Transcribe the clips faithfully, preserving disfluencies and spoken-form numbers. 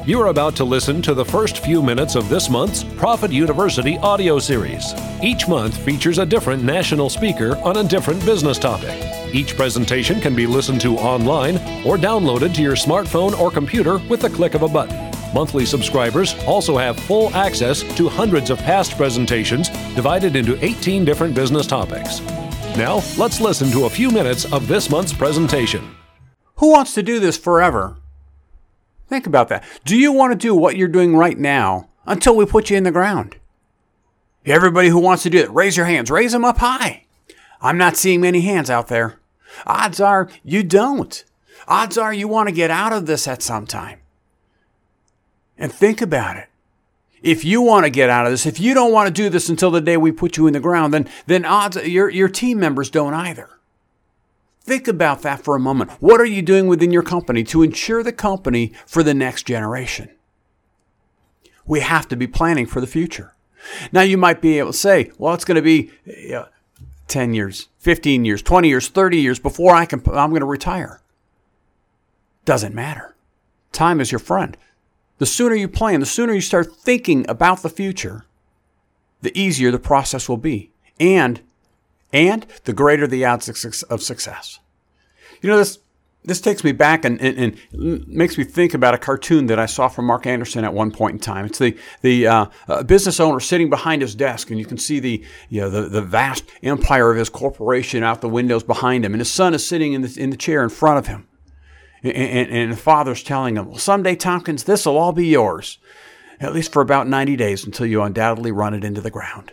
You're about to listen to the first few minutes of this month's Profit University audio series. Each month features a different national speaker on a different business topic. Each presentation can be listened to online or downloaded to your smartphone or computer with the click of a button. Monthly subscribers also have full access to hundreds of past presentations divided into eighteen different business topics. Now, let's listen to a few minutes of this month's presentation. Who wants to do this forever? Think about that. Do you want to do what you're doing right now until we put you in the ground? Everybody who wants to do it, raise your hands. Raise them up high. I'm not seeing many hands out there. Odds are you don't. Odds are you want to get out of this at some time. And think about it. If you want to get out of this, if you don't want to do this until the day we put you in the ground, then, then odds your, your team members don't either. Think about that for a moment. What are you doing within your company to ensure the company for the next generation? We have to be planning for the future. Now, you might be able to say, well, it's going to be uh, ten years, fifteen years, twenty years, thirty years before I can, I'm going to retire. Doesn't matter. Time is your friend. The sooner you plan, the sooner you start thinking about the future, the easier the process will be. And And the greater the odds of success. You know, this this takes me back and, and, and makes me think about a cartoon that I saw from Mark Anderson at one point in time. It's the the uh, uh, business owner sitting behind his desk, and you can see the you know the, the vast empire of his corporation out the windows behind him, and his son is sitting in the in the chair in front of him, and, and, and the father's telling him, "Well, someday, Tompkins, this will all be yours, at least for about ninety days until you undoubtedly run it into the ground."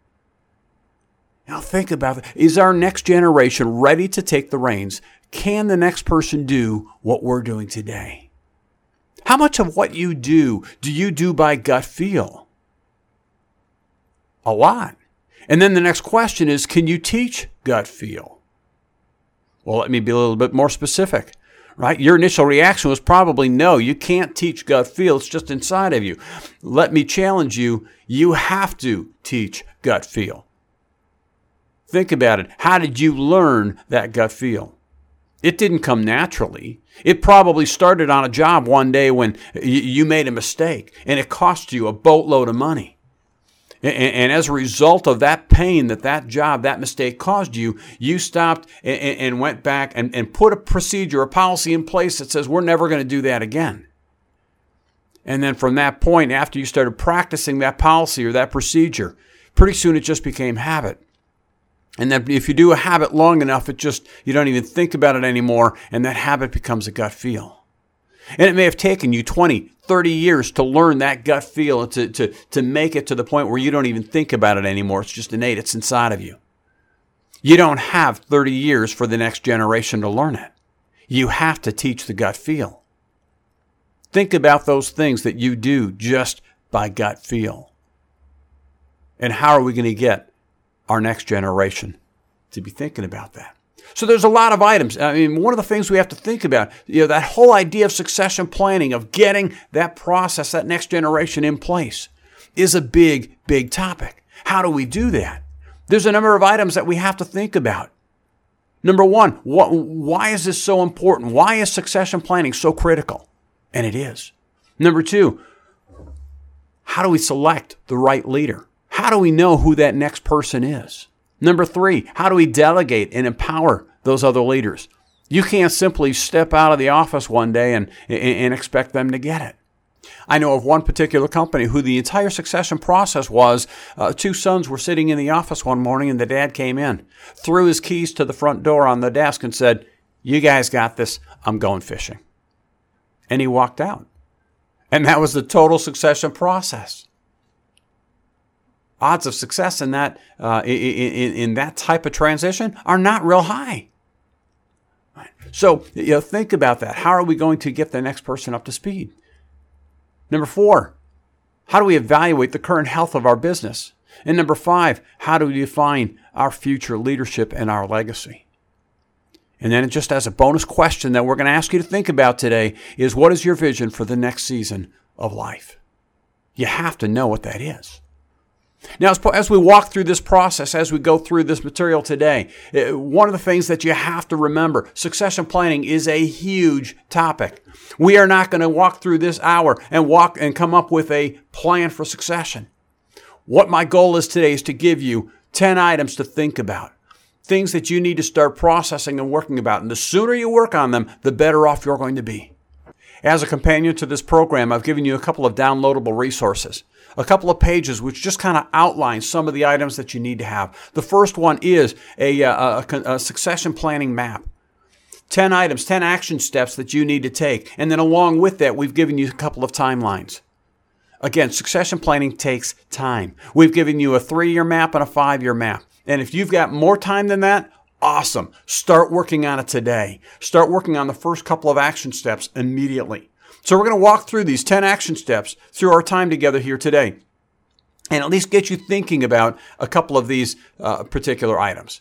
Now think about it. Is our next generation ready to take the reins? Can the next person do what we're doing today? How much of what you do, do you do by gut feel? A lot. And then the next question is, can you teach gut feel? Well, let me be a little bit more specific, right? Your initial reaction was probably no, you can't teach gut feel. It's just inside of you. Let me challenge you. You have to teach gut feel. Think about it. How did you learn that gut feel? It didn't come naturally. It probably started on a job one day when you made a mistake and it cost you a boatload of money. And as a result of that pain that that job, that mistake caused you, you stopped and went back and put a procedure, a policy in place that says we're never going to do that again. And then from that point, after you started practicing that policy or that procedure, pretty soon it just became habit. And then if you do a habit long enough, it just, you don't even think about it anymore, and that habit becomes a gut feel. And it may have taken you twenty, thirty years to learn that gut feel, to, to, to make it to the point where you don't even think about it anymore. It's just innate. It's inside of you. You don't have thirty years for the next generation to learn it. You have to teach the gut feel. Think about those things that you do just by gut feel. And how are we going to get our next generation to be thinking about that? So there's a lot of items. I mean, one of the things we have to think about, you know, that whole idea of succession planning, of getting that process, that next generation in place, is a big, big topic. How do we do that? There's a number of items that we have to think about. Number one, what, why is this so important? Why is succession planning so critical? And it is. Number two, how do we select the right leader? How do we know who that next person is? Number three, how do we delegate and empower those other leaders? You can't simply step out of the office one day and, and expect them to get it. I know of one particular company who the entire succession process was, uh, two sons were sitting in the office one morning and the dad came in, threw his keys to the front door on the desk and said, "You guys got this, I'm going fishing." And he walked out. And that was the total succession process. Odds of success in that uh, in, in, in that type of transition are not real high. Right. So you know, think about that. How are we going to get the next person up to speed? Number four, how do we evaluate the current health of our business? And number five, how do we define our future leadership and our legacy? And then just as a bonus question that we're going to ask you to think about today is, what is your vision for the next season of life? You have to know what that is. Now, as, as we walk through this process, as we go through this material today, one of the things that you have to remember, succession planning is a huge topic. We are not going to walk through this hour and walk and come up with a plan for succession. What my goal is today is to give you ten items to think about, things that you need to start processing and working about. And the sooner you work on them, the better off you're going to be. As a companion to this program, I've given you a couple of downloadable resources, a couple of pages which just kind of outline some of the items that you need to have. The first one is a, a, a, a succession planning map. ten items, ten action steps that you need to take. And then along with that, we've given you a couple of timelines. Again, succession planning takes time. We've given you a three-year map and a five-year map. And if you've got more time than that, awesome. Start working on it today. Start working on the first couple of action steps immediately. So we're going to walk through these ten action steps through our time together here today and at least get you thinking about a couple of these uh, particular items.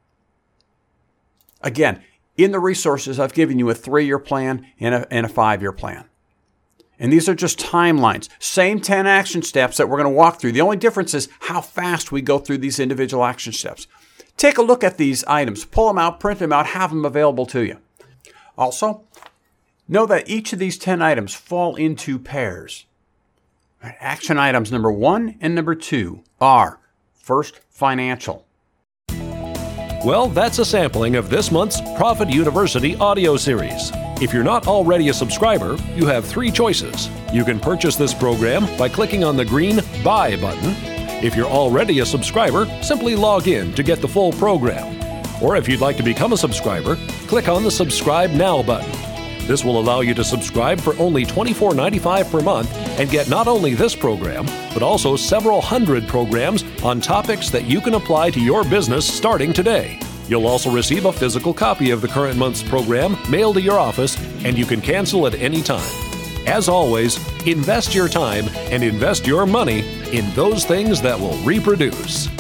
Again, in the resources, I've given you a three-year plan and a, and a five-year plan. And these are just timelines. Same ten action steps that we're going to walk through. The only difference is how fast we go through these individual action steps. Take a look at these items. Pull them out, print them out, have them available to you. Also, know that each of these ten items fall into pairs. Action items number one and number two are first, financial. Well, that's a sampling of this month's Profit University audio series. If you're not already a subscriber, you have three choices. You can purchase this program by clicking on the green Buy button. If you're already a subscriber, simply log in to get the full program. Or if you'd like to become a subscriber, click on the Subscribe Now button. This will allow you to subscribe for only twenty-four dollars and ninety-five cents per month and get not only this program, but also several hundred programs on topics that you can apply to your business starting today. You'll also receive a physical copy of the current month's program mailed to your office, and you can cancel at any time. As always, invest your time and invest your money in those things that will reproduce.